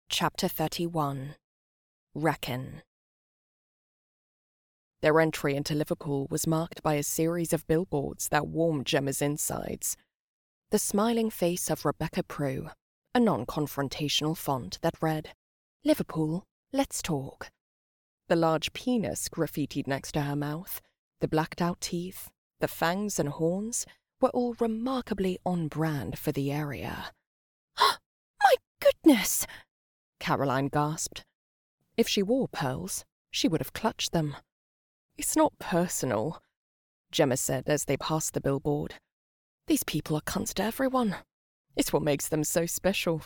Chapter 31. Wrekin. Their entry into Liverpool was marked by a series of billboards that warmed Gemma's insides. The smiling face of Rebecca Prue, a non-confrontational font that read, "Liverpool, let's talk." The large penis graffitied next to her mouth, the blacked-out teeth, the fangs and horns were all remarkably on brand for the area. "My goodness!" Caroline gasped. If she wore pearls, she would have clutched them. "It's not personal," Gemma said as they passed the billboard. "These people are cunts to everyone. It's what makes them so special."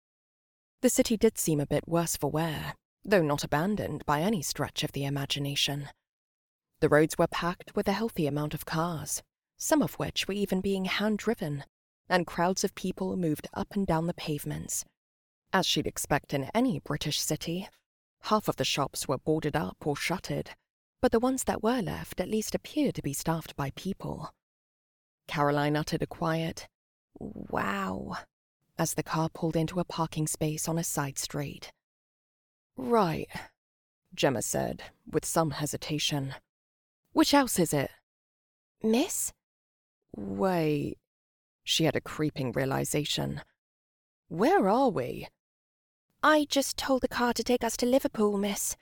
The city did seem a bit worse for wear, though not abandoned by any stretch of the imagination. The roads were packed with a healthy amount of cars, some of which were even being hand-driven, and crowds of people moved up and down the pavements. As she'd expect in any British city, half of the shops were boarded up or shuttered, but the ones that were left at least appeared to be staffed by people. Caroline uttered a quiet, "Wow," as the car pulled into a parking space on a side street. "Right," Gemma said, with some hesitation. "Which house is it?" "Miss?" "Wait." She had a creeping realization. "Where are we?" "I just told the car to take us to Liverpool, miss."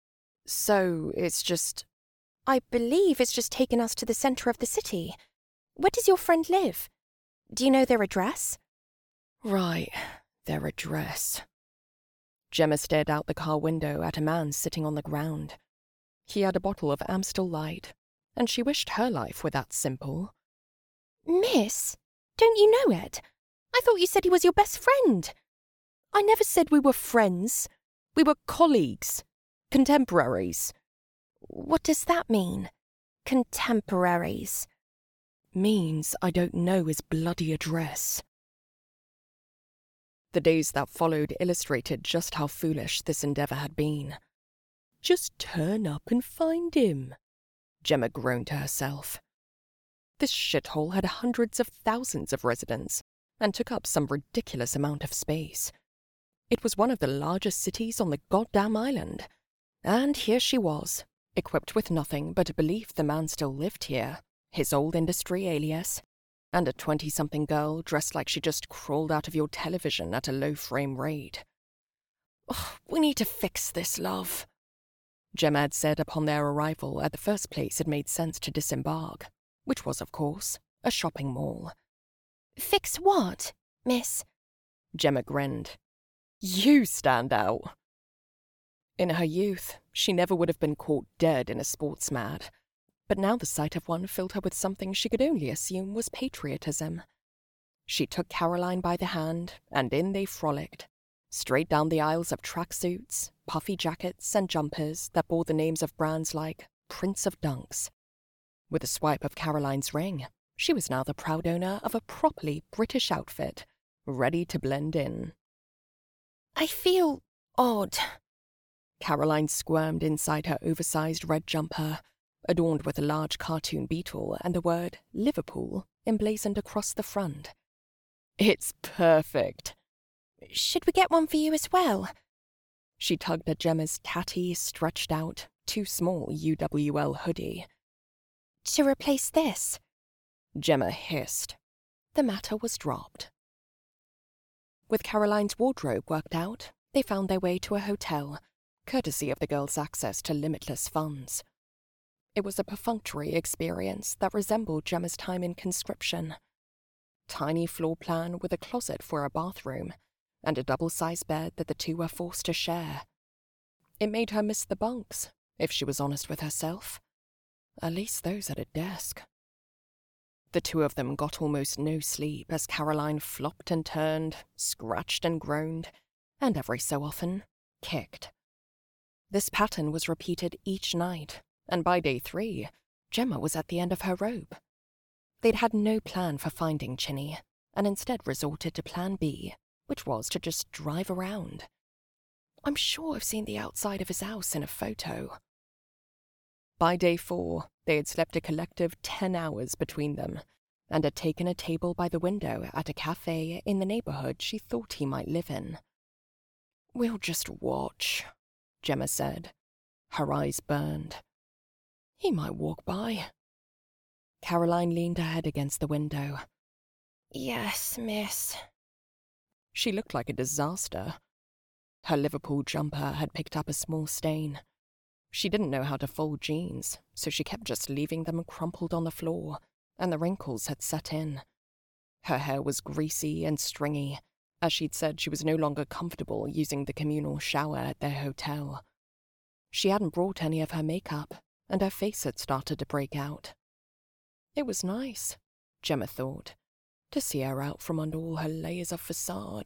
"So it's just—" "I believe it's just taken us to the centre of the city. Where does your friend live? Do you know their address?" "Right, their address." Gemma stared out the car window at a man sitting on the ground. He had a bottle of Amstel Light, and she wished her life were that simple. "Miss, don't you know Ed? I thought you said he was your best friend." "I never said we were friends. We were colleagues. Contemporaries." "What does that mean? Contemporaries?" "Means I don't know his bloody address." The days that followed illustrated just how foolish this endeavour had been. "Just turn up and find him," Gemma groaned to herself. This shithole had hundreds of thousands of residents and took up some ridiculous amount of space. It was one of the largest cities on the goddamn island, and here she was, equipped with nothing but a belief the man still lived here, his old industry alias, and a 20-something girl dressed like she just crawled out of your television at a low frame rate. "We need to fix this, love," Gemma had said upon their arrival at the first place it made sense to disembark, which was, of course, a shopping mall. "Fix what, miss?" Gemma grinned. "You stand out." In her youth, she never would have been caught dead in a sports mad, but now the sight of one filled her with something she could only assume was patriotism. She took Caroline by the hand, and in they frolicked, straight down the aisles of tracksuits, puffy jackets, and jumpers that bore the names of brands like Prince of Dunks. With a swipe of Caroline's ring, she was now the proud owner of a properly British outfit, ready to blend in. "I feel odd." Caroline squirmed inside her oversized red jumper, adorned with a large cartoon beetle and the word Liverpool emblazoned across the front. "It's perfect." "Should we get one for you as well?" She tugged at Gemma's tatty, stretched-out, too small UWL hoodie. "To replace this?" Gemma hissed. The matter was dropped. With Caroline's wardrobe worked out, they found their way to a hotel, courtesy of the girl's access to limitless funds. It was a perfunctory experience that resembled Gemma's time in conscription. Tiny floor plan with a closet for a bathroom, and a double-sized bed that the two were forced to share. It made her miss the bunks, if she was honest with herself. At least those at a desk. The two of them got almost no sleep as Caroline flopped and turned, scratched and groaned, and every so often, kicked. This pattern was repeated each night, and by day 3, Gemma was at the end of her rope. They'd had no plan for finding Chinny, and instead resorted to plan B, which was to just drive around. I'm sure I've seen the outside of his house in a photo. By day 4, they had slept a collective 10 hours between them, and had taken a table by the window at a cafe in the neighborhood she thought he might live in. We'll just watch, Gemma said. Her eyes burned. He might walk by. Caroline leaned her head against the window. Yes, miss. She looked like a disaster. Her Liverpool jumper had picked up a small stain. She didn't know how to fold jeans, so she kept just leaving them crumpled on the floor, and the wrinkles had set in. Her hair was greasy and stringy, as she'd said she was no longer comfortable using the communal shower at their hotel. She hadn't brought any of her makeup, and her face had started to break out. It was nice, Gemma thought, to see her out from under all her layers of facade.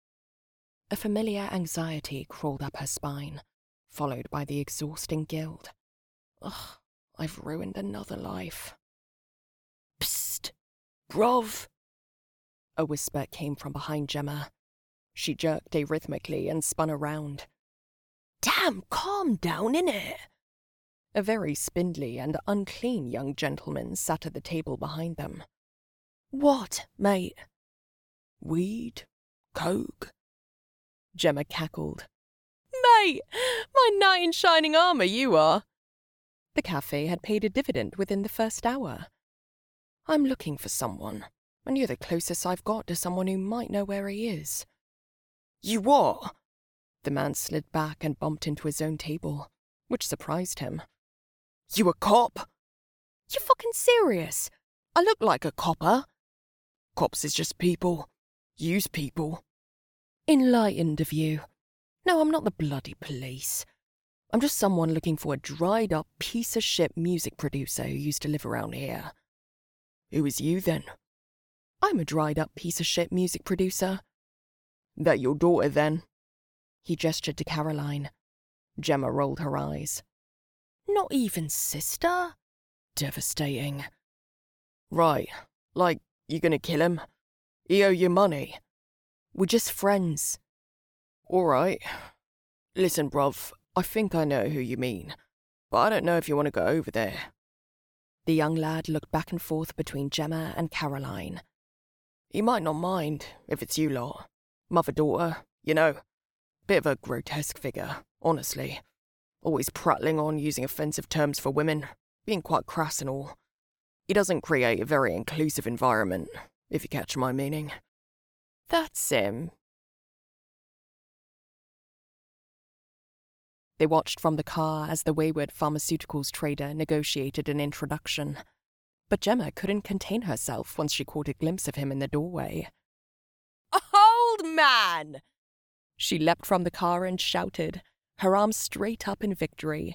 A familiar anxiety crawled up her spine, followed by the exhausting guilt. Ugh, I've ruined another life. Psst, bruv. A whisper came from behind Gemma. She jerked arrhythmically and spun around. Damn, calm down, innit? A very spindly and unclean young gentleman sat at the table behind them. What, mate? Weed? Coke? Gemma cackled. Mate, my knight in shining armour you are. The cafe had paid a dividend within the first hour. I'm looking for someone, and you're the closest I've got to someone who might know where he is. You what? The man slid back and bumped into his own table, which surprised him. You a cop? You fucking serious? I look like a copper. Cops is just people. Use people. Enlightened of you. No, I'm not the bloody police. I'm just someone looking for a dried-up piece-of-shit music producer who used to live around here. Who is you, then? I'm a dried-up piece-of-shit music producer. That your daughter, then? He gestured to Caroline. Gemma rolled her eyes. Not even sister? Devastating. Right, like, you gonna kill him? He owe you money. We're just friends. All right. Listen, bruv, I think I know who you mean, but I don't know if you want to go over there. The young lad looked back and forth between Gemma and Caroline. He might not mind, if it's you lot. Mother-daughter, you know. Bit of a grotesque figure, honestly. Always prattling on using offensive terms for women, being quite crass and all. He doesn't create a very inclusive environment, if you catch my meaning. That's him. They watched from the car as the wayward pharmaceuticals trader negotiated an introduction. But Gemma couldn't contain herself once she caught a glimpse of him in the doorway. Old man! She leapt from the car and shouted, her arms straight up in victory.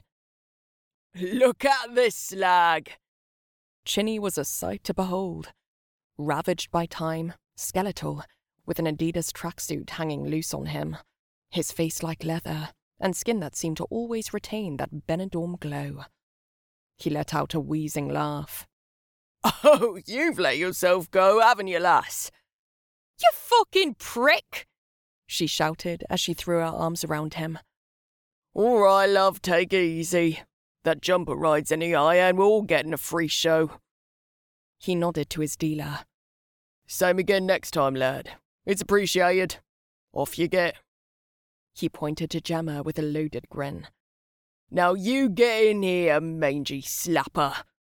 Look at this slag! Chinny was a sight to behold. Ravaged by time, skeletal, with an Adidas tracksuit hanging loose on him, his face like leather, and skin that seemed to always retain that Benidorm glow. He let out a wheezing laugh. Oh, you've let yourself go, haven't you, lass? You fucking prick! She shouted as she threw her arms around him. All right, love, take it easy. That jumper ride's any eye and we're all getting a free show. He nodded to his dealer. Same again next time, lad. It's appreciated. Off you get. He pointed to Gemma with a loaded grin. Now you get in here, mangy slapper.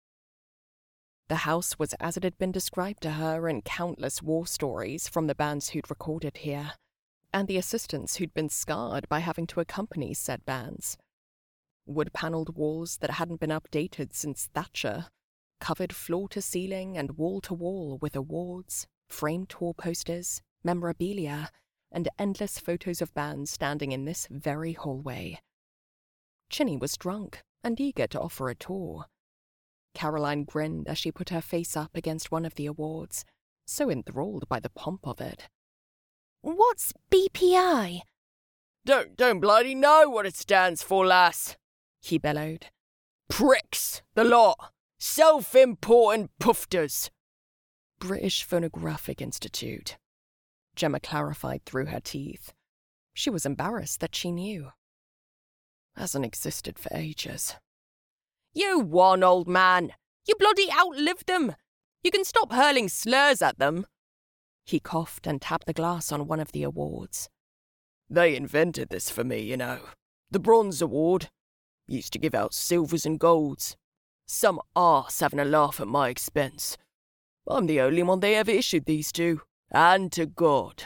The house was as it had been described to her in countless war stories from the bands who'd recorded here, and the assistants who'd been scarred by having to accompany said bands. Wood-panelled walls that hadn't been updated since Thatcher, covered floor-to-ceiling and wall-to-wall with awards, framed tour posters, memorabilia, and endless photos of bands standing in this very hallway. Chinny was drunk and eager to offer a tour. Caroline grinned as she put her face up against one of the awards, so enthralled by the pomp of it. What's BPI? Don't bloody know what it stands for, lass, he bellowed. Pricks, the lot. Self-important poofters. British Phonographic Institute. Gemma clarified through her teeth. She was embarrassed that she knew. Hasn't existed for ages. You won, old man. You bloody outlived them. You can stop hurling slurs at them. He coughed and tapped the glass on one of the awards. They invented this for me, you know. The Bronze Award. Used to give out silvers and golds. Some arse having a laugh at my expense. I'm the only one they ever issued these to. And to God.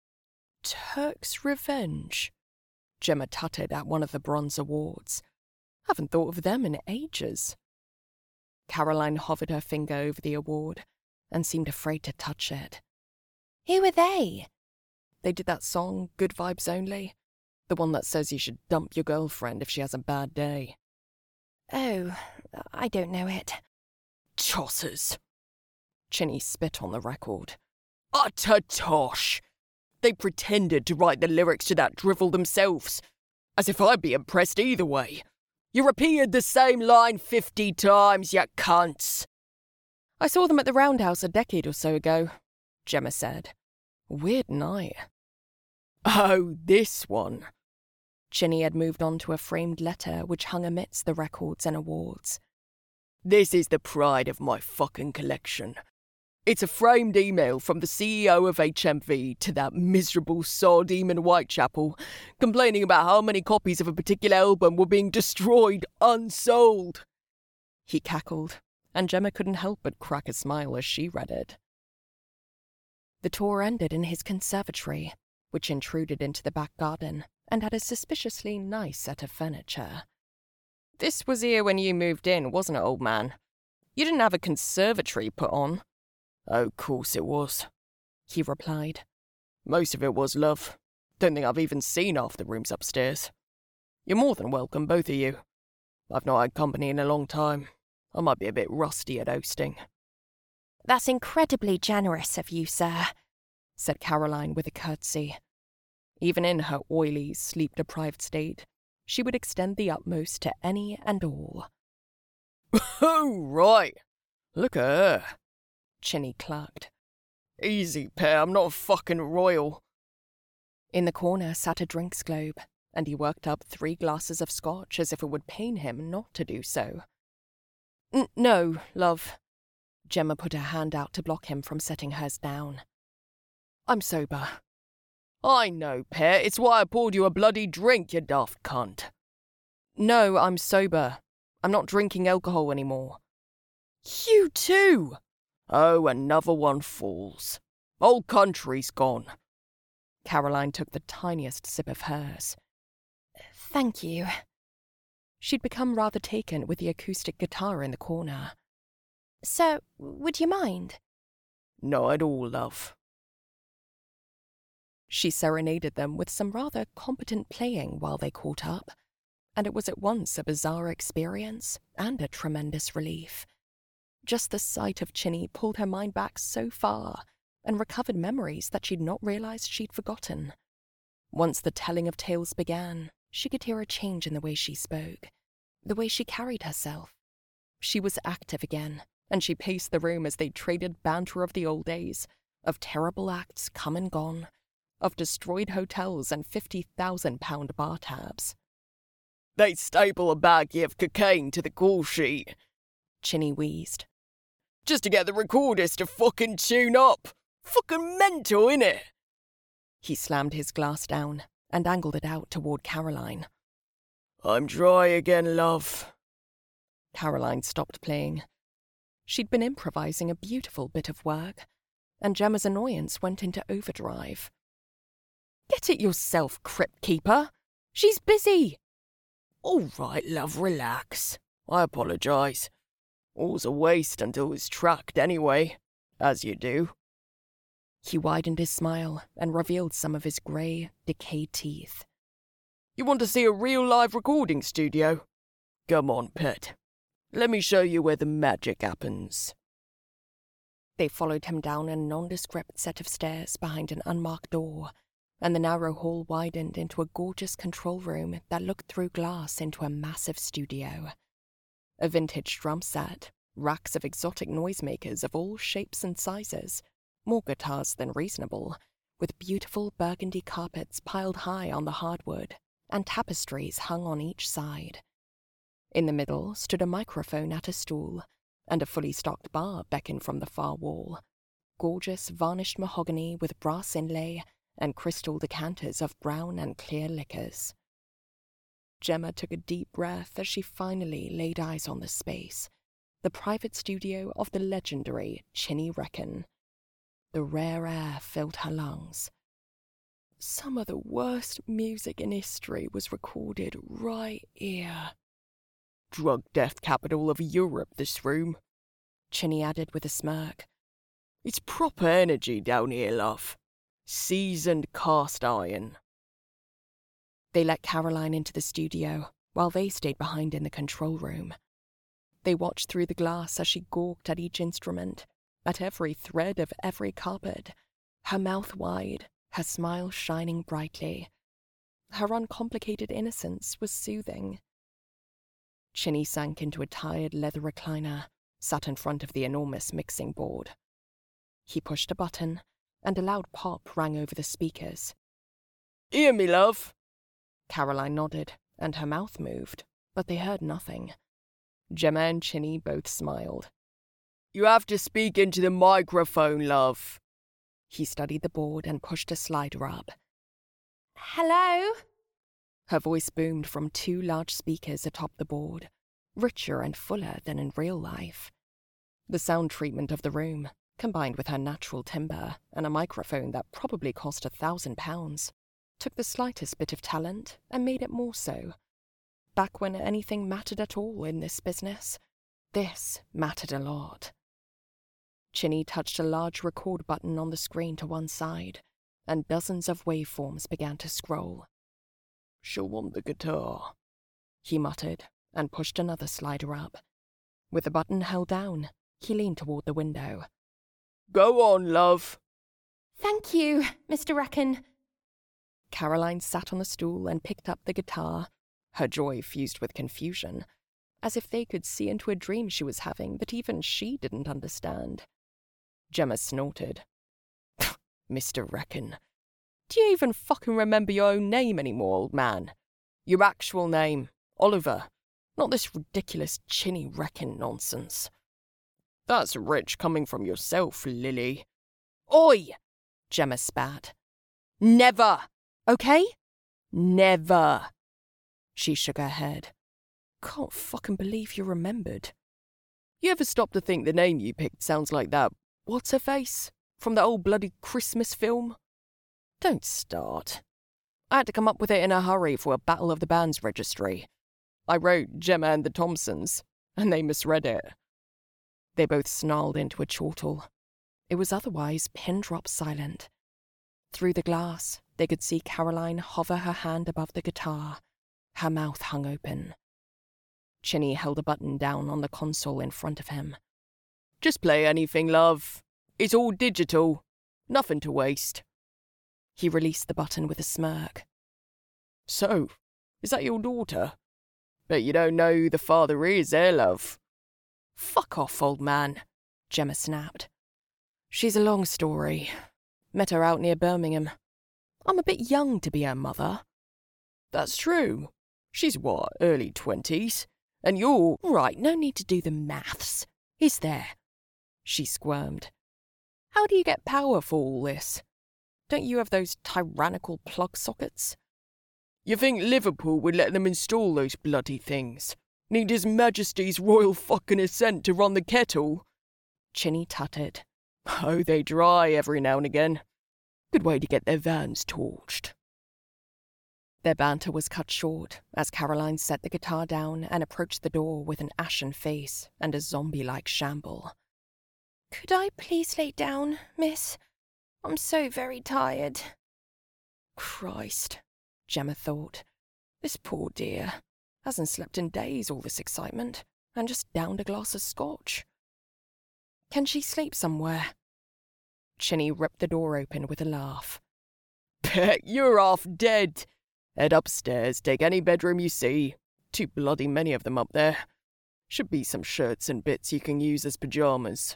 Turk's Revenge. Gemma tutted at one of the Bronze Awards. Haven't thought of them in ages. Caroline hovered her finger over the award and seemed afraid to touch it. Who are they? They did that song, Good Vibes Only. The one that says you should dump your girlfriend if she has a bad day. Oh, I don't know it. Tossers. Chinny spit on the record. Utter tosh. They pretended to write the lyrics to that drivel themselves, as if I'd be impressed either way. You repeated the same line 50 times, you cunts. I saw them at the Roundhouse a decade or so ago, Gemma said. Weird night. Oh, this one. Chinny had moved on to a framed letter which hung amidst the records and awards. This is the pride of my fucking collection. It's a framed email from the CEO of HMV to that miserable sod in Whitechapel, complaining about how many copies of a particular album were being destroyed unsold. He cackled, and Gemma couldn't help but crack a smile as she read it. The tour ended in his conservatory, which intruded into the back garden and had a suspiciously nice set of furniture. This was here when you moved in, wasn't it, old man? You didn't have a conservatory put on. Oh, course it was, he replied. Most of it was, love. Don't think I've even seen half the rooms upstairs. You're more than welcome, both of you. I've not had company in a long time. I might be a bit rusty at hosting. That's incredibly generous of you, sir, said Caroline with a curtsy. Even in her oily, sleep-deprived state, she would extend the utmost to any and all. Oh, right. Look at her. Chinny clucked. Easy, pair, I'm not a fucking royal. In the corner sat a drinks globe, and he worked up 3 glasses of scotch as if it would pain him not to do so. No, love. Gemma put her hand out to block him from setting hers down. I'm sober. I know, pair. It's why I poured you a bloody drink, you daft cunt. No, I'm sober. I'm not drinking alcohol anymore. You too? Oh, another one falls. Whole country's gone. Caroline took the tiniest sip of hers. Thank you. She'd become rather taken with the acoustic guitar in the corner. Sir, would you mind? Not at all, love. She serenaded them with some rather competent playing while they caught up, and it was at once a bizarre experience and a tremendous relief. Just the sight of Chinny pulled her mind back so far and recovered memories that she'd not realized she'd forgotten. Once the telling of tales began, she could hear a change in the way she spoke, the way she carried herself. She was active again, and she paced the room as they traded banter of the old days, of terrible acts come and gone, of destroyed hotels and £50,000 bar tabs. They staple a baggie of cocaine to the call sheet, Chinny wheezed. Just to get the recordist to fucking tune up. Fucking mental, innit? He slammed his glass down and angled it out toward Caroline. I'm dry again, love. Caroline stopped playing. She'd been improvising a beautiful bit of work, and Gemma's annoyance went into overdrive. Get it yourself, Crypt Keeper. She's busy. All right, love, relax. I apologise. All's a waste until it's tracked anyway, as you do. He widened his smile and revealed some of his grey, decayed teeth. You want to see a real live recording studio? Come on, pet. Let me show you where the magic happens. They followed him down a nondescript set of stairs behind an unmarked door, and the narrow hall widened into a gorgeous control room that looked through glass into a massive studio. A vintage drum set, racks of exotic noisemakers of all shapes and sizes, more guitars than reasonable, with beautiful burgundy carpets piled high on the hardwood, and tapestries hung on each side. In the middle stood a microphone at a stool, and a fully stocked bar beckoned from the far wall. Gorgeous varnished mahogany with brass inlay and crystal decanters of brown and clear liquors. Gemma took a deep breath as she finally laid eyes on the space, the private studio of the legendary Chinny Reckon. The rare air filled her lungs. Some of the worst music in history was recorded right here. Drug death capital of Europe, this room, Chinny added with a smirk. It's proper energy down here, love. Seasoned cast iron. They let Caroline into the studio, while they stayed behind in the control room. They watched through the glass as she gawked at each instrument, at every thread of every cupboard, her mouth wide, her smile shining brightly. Her uncomplicated innocence was soothing. Chinny sank into a tired leather recliner, sat in front of the enormous mixing board. He pushed a button, and a loud pop rang over the speakers. Hear me, love? Caroline nodded, and her mouth moved, but they heard nothing. Gemma and Chinny both smiled. You have to speak into the microphone, love. He studied the board and pushed a slider up. Hello? Her voice boomed from 2 large speakers atop the board, richer and fuller than in real life. The sound treatment of the room, combined with her natural timbre and a microphone that probably cost £1,000, took the slightest bit of talent and made it more so. Back when anything mattered at all in this business, this mattered a lot. Chinny touched a large record button on the screen to one side, and dozens of waveforms began to scroll. She'll want the guitar, he muttered, and pushed another slider up. With the button held down, he leaned toward the window. Go on, love. Thank you, Mr. Reckon. Caroline sat on the stool and picked up the guitar, her joy fused with confusion, as if they could see into a dream she was having that even she didn't understand. Gemma snorted. Mr. Reckon, do you even fucking remember your own name anymore, old man? Your actual name, Oliver, not this ridiculous Chinny Reckon nonsense. That's rich coming from yourself, Lily. Oi! Gemma spat. Never, okay? Never. She shook her head. Can't fucking believe you remembered. You ever stop to think the name you picked sounds like that what's-her-face from the old bloody Christmas film? Don't start. I had to come up with it in a hurry for a Battle of the Bands registry. I wrote Gemma and the Thompsons, and they misread it. They both snarled into a chortle. It was otherwise pin-drop silent. Through the glass, they could see Caroline hover her hand above the guitar. Her mouth hung open. Chinny held a button down on the console in front of him. Just play anything, love. It's all digital. Nothing to waste. He released the button with a smirk. So, is that your daughter? Bet you don't know who the father is, eh, love? Fuck off, old man, Gemma snapped. She's a long story. Met her out near Birmingham. I'm a bit young to be her mother. That's true. She's what, early 20s? And you're... Right, no need to do the maths. Is there? She squirmed. How do you get power for all this? Don't you have those tyrannical plug sockets? You think Liverpool would let them install those bloody things? Need His Majesty's royal fucking assent to run the kettle? Chinny tutted. Oh, they dry every now and again. Good way to get their vans torched. Their banter was cut short as Caroline set the guitar down and approached the door with an ashen face and a zombie-like shamble. Could I please lay down, miss? I'm so very tired. Christ, Gemma thought. This poor dear hasn't slept in days, all this excitement, and just downed a glass of scotch. Can she sleep somewhere? Chinny ripped the door open with a laugh. Bet you're half dead. Head upstairs, take any bedroom you see. Too bloody many of them up there. Should be some shirts and bits you can use as pyjamas.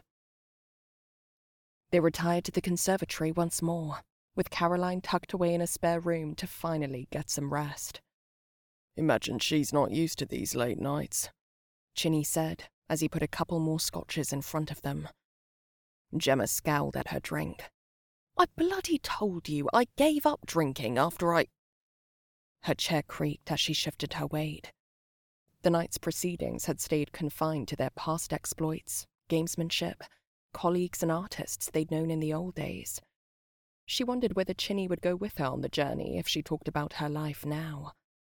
They retired to the conservatory once more, with Caroline tucked away in a spare room to finally get some rest. Imagine she's not used to these late nights, Chinny said as he put a couple more scotches in front of them. Gemma scowled at her drink. I bloody told you I gave up drinking after I... Her chair creaked as she shifted her weight. The night's proceedings had stayed confined to their past exploits, gamesmanship, colleagues and artists they'd known in the old days. She wondered whether Chinny would go with her on the journey if she talked about her life now.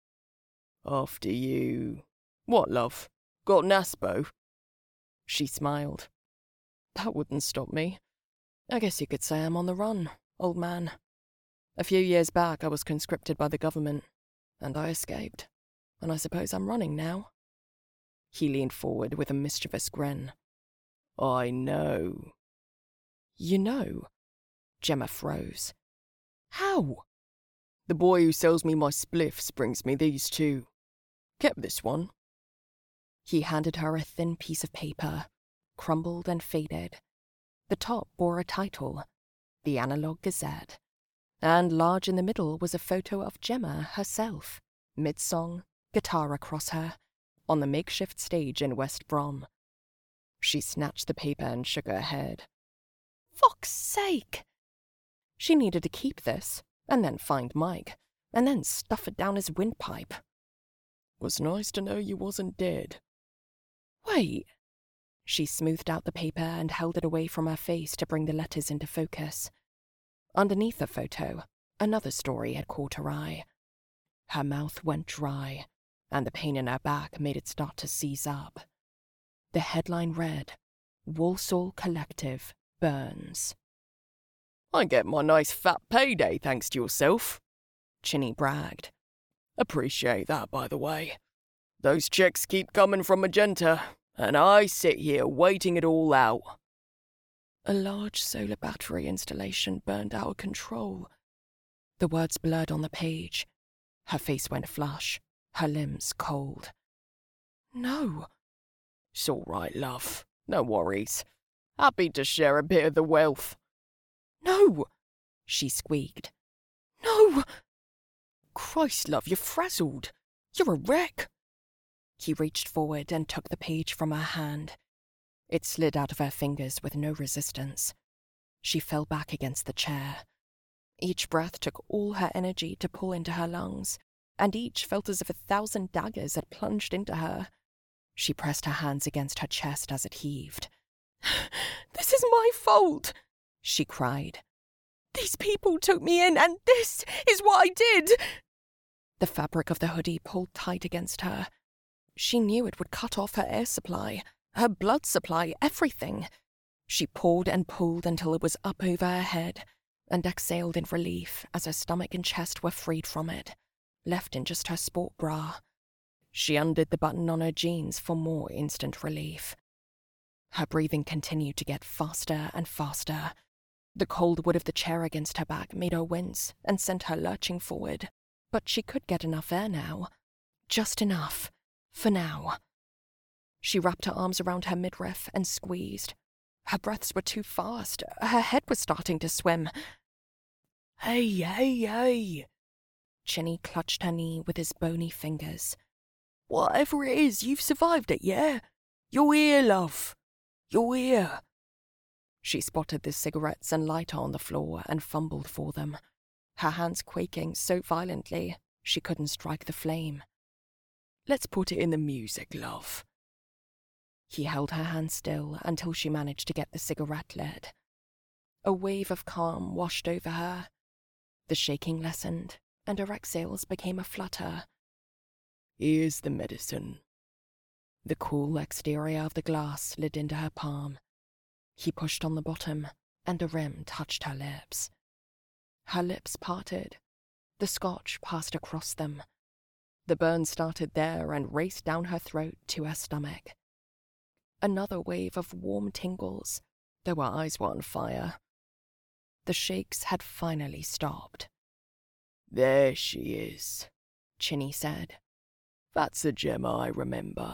After you... What, love? Got Naspo? She smiled. That wouldn't stop me. I guess you could say I'm on the run, old man. A few years back I was conscripted by the government, and I escaped. And I suppose I'm running now. He leaned forward with a mischievous grin. I know. You know? Gemma froze. How? The boy who sells me my spliffs brings me these too. Kept this one. He handed her a thin piece of paper, crumbled and faded. The top bore a title, The Analog Gazette, and large in the middle was a photo of Gemma herself, mid-song, guitar across her, on the makeshift stage in West Brom. She snatched the paper and shook her head. Fuck's sake! She needed to keep this, and then find Mike, and then stuff it down his windpipe. Was nice to know you wasn't dead. Wait. She smoothed out the paper and held it away from her face to bring the letters into focus. Underneath the photo, another story had caught her eye. Her mouth went dry, and the pain in her back made it start to seize up. The headline read, Walsall Collective Burns. I get my nice fat payday thanks to yourself, Chinny bragged. Appreciate that, by the way. Those checks keep coming from Magenta, and I sit here waiting it all out. A large solar battery installation burned out of control. The words blurred on the page. Her face went flush, her limbs cold. No. It's all right, love. No worries. Happy to share a bit of the wealth. No, she squeaked. No! Christ, love, you're frazzled. You're a wreck. He reached forward and took the page from her hand. It slid out of her fingers with no resistance. She fell back against the chair. Each breath took all her energy to pull into her lungs, and each felt as if 1,000 daggers had plunged into her. She pressed her hands against her chest as it heaved. This is my fault, she cried. These people took me in, and this is what I did. The fabric of the hoodie pulled tight against her. She knew it would cut off her air supply, her blood supply, everything. She pulled and pulled until it was up over her head, and exhaled in relief as her stomach and chest were freed from it, left in just her sport bra. She undid the button on her jeans for more instant relief. Her breathing continued to get faster and faster. The cold wood of the chair against her back made her wince and sent her lurching forward, but she could get enough air now. Just enough. For now. She wrapped her arms around her midriff and squeezed. Her breaths were too fast. Her head was starting to swim. Hey. Chinny clutched her knee with his bony fingers. Whatever it is, you've survived it, yeah? You're here, love. You're here. She spotted the cigarettes and lighter on the floor and fumbled for them, her hands quaking so violently she couldn't strike the flame. Let's put it in the music, love. He held her hand still until she managed to get the cigarette lit. A wave of calm washed over her. The shaking lessened, and her exhales became a flutter. Here's the medicine. The cool exterior of the glass slid into her palm. He pushed on the bottom, and the rim touched her lips. Her lips parted. The scotch passed across them. The burn started there and raced down her throat to her stomach. Another wave of warm tingles, though her eyes were on fire. The shakes had finally stopped. There she is, Chinny said. That's the Gemma I remember.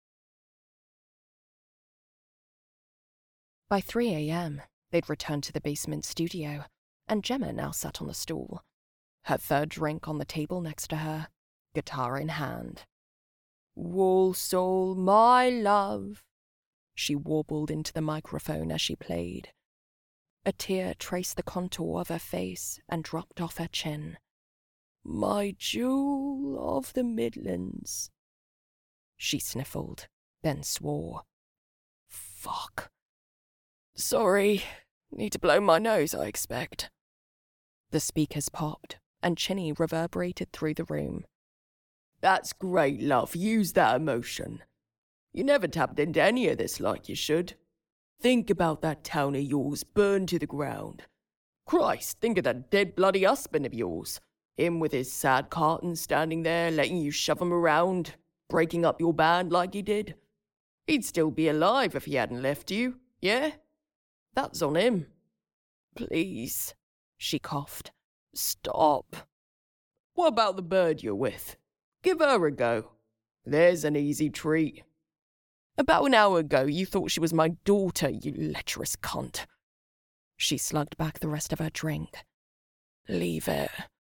By 3 a.m., they'd returned to the basement studio, and Gemma now sat on the stool, her third drink on the table next to her, guitar in hand. Walsall, my love, she warbled into the microphone as she played. A tear traced the contour of her face and dropped off her chin. My jewel of the Midlands. She sniffled, then swore. Fuck. Sorry. Need to blow my nose, I expect. The speakers popped, and Chinny reverberated through the room. That's great, love. Use that emotion. You never tapped into any of this like you should. Think about that town of yours burned to the ground. Christ, think of that dead bloody husband of yours. Him with his sad carton standing there, letting you shove him around, breaking up your band like he did. He'd still be alive if he hadn't left you, yeah? That's on him. Please, she coughed. Stop. What about the bird you're with? Give her a go. There's an easy treat. About an hour ago, you thought she was my daughter, you lecherous cunt. She slugged back the rest of her drink. Leave it.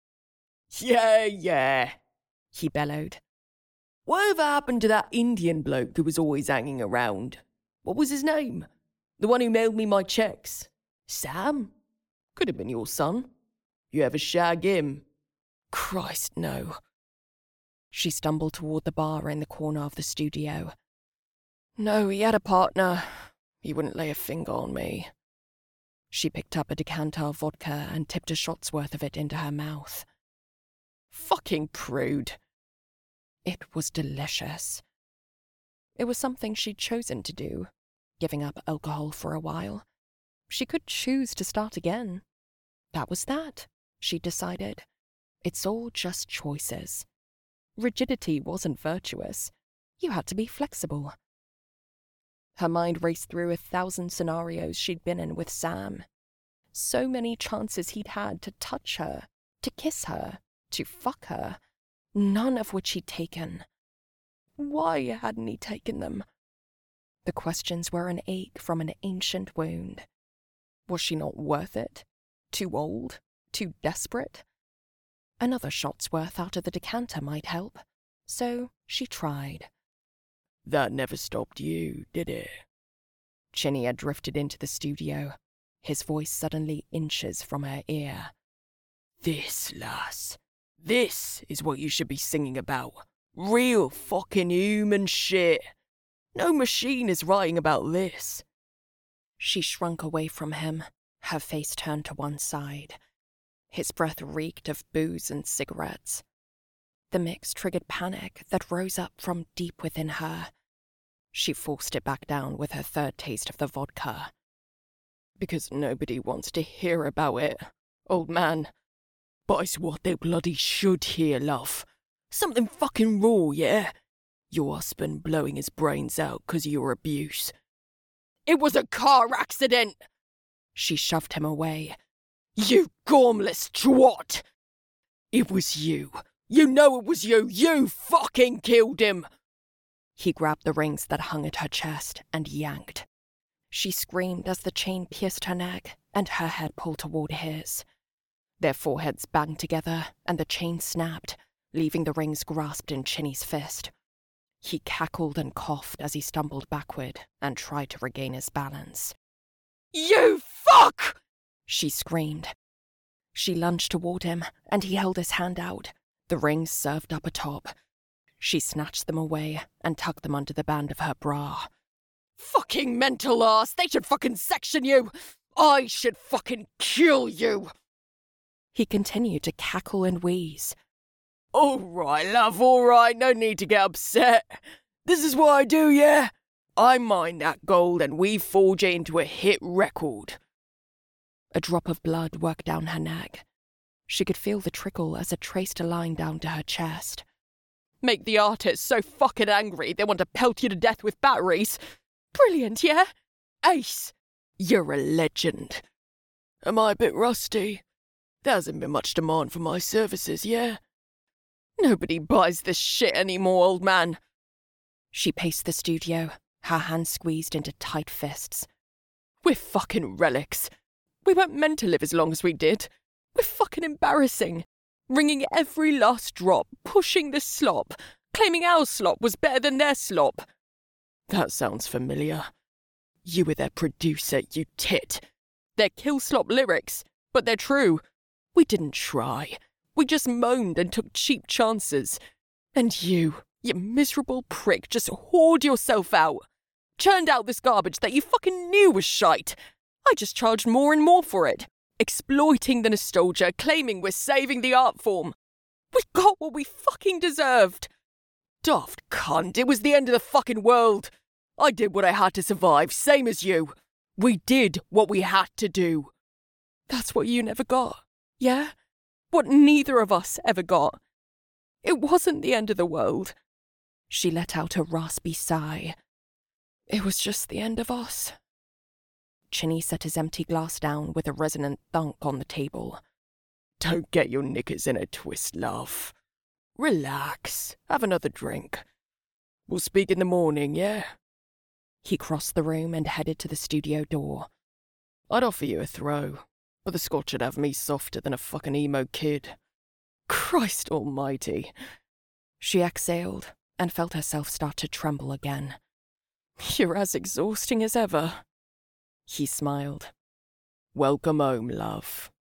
Yeah, he bellowed. Whatever happened to that Indian bloke who was always hanging around? What was his name? The one who mailed me my checks? Sam? Could have been your son. You ever shag him? Christ, no. She stumbled toward the bar in the corner of the studio. No, he had a partner. He wouldn't lay a finger on me. She picked up a decanter of vodka and tipped a shot's worth of it into her mouth. Fucking prude. It was delicious. It was something she'd chosen to do, giving up alcohol for a while. She could choose to start again. That was that, she decided. It's all just choices. Rigidity wasn't virtuous. You had to be flexible. Her mind raced through 1,000 scenarios she'd been in with Sam. So many chances he'd had to touch her, to kiss her, to fuck her, none of which he'd taken. Why hadn't he taken them? The questions were an ache from an ancient wound. Was she not worth it? Too old? Too desperate? Another shot's worth out of the decanter might help, so she tried. That never stopped you, did it? Chinny had drifted into the studio, his voice suddenly inches from her ear. This, lass, this is what you should be singing about. Real fucking human shit. No machine is writing about this. She shrunk away from him, her face turned to one side. His breath reeked of booze and cigarettes. The mix triggered panic that rose up from deep within her. She forced it back down with her third taste of the vodka. Because nobody wants to hear about it, old man. But it's what they bloody should hear, love. Something fucking raw, yeah? Your husband blowing his brains out 'cause of your abuse. It was a car accident! She shoved him away. You gormless twat! It was you. You know it was you! You fucking killed him! He grabbed the rings that hung at her chest and yanked. She screamed as the chain pierced her neck and her head pulled toward his. Their foreheads banged together and the chain snapped, leaving the rings grasped in Chinny's fist. He cackled and coughed as he stumbled backward and tried to regain his balance. You fuck! She screamed. She lunged toward him and he held his hand out. The rings served up atop. She snatched them away and tucked them under the band of her bra. Fucking mental ass! They should fucking section you! I should fucking kill you! He continued to cackle and wheeze. All right, love, all right. No need to get upset. This is what I do, yeah? I mine that gold and we forge it into a hit record. A drop of blood worked down her neck. She could feel the trickle as it traced a line down to her chest. Make the artists so fucking angry they want to pelt you to death with batteries. Brilliant, yeah? Ace, you're a legend. Am I a bit rusty? There hasn't been much demand for my services, yeah? Nobody buys this shit anymore, old man. She paced the studio, her hands squeezed into tight fists. We're fucking relics. We weren't meant to live as long as we did. We're fucking embarrassing. Wringing every last drop, pushing the slop, claiming our slop was better than their slop. That sounds familiar. You were their producer, you tit. They're kill-slop lyrics, but they're true. We didn't try. We just moaned and took cheap chances. And you miserable prick, just hoard yourself out. Churned out this garbage that you fucking knew was shite. I just charged more and more for it. Exploiting the nostalgia, claiming we're saving the art form. We got what we fucking deserved. Daft cunt, it was the end of the fucking world. I did what I had to survive, same as you. We did what we had to do. That's what you never got, yeah? What neither of us ever got. It wasn't the end of the world. She let out a raspy sigh. It was just the end of us. Chinny set his empty glass down with a resonant thunk on the table. Don't get your knickers in a twist, love. Relax. Have another drink. We'll speak in the morning, yeah? He crossed the room and headed to the studio door. I'd offer you a throw, but the scotch would have me softer than a fucking emo kid. Christ almighty. She exhaled and felt herself start to tremble again. You're as exhausting as ever. He smiled. Welcome home, love.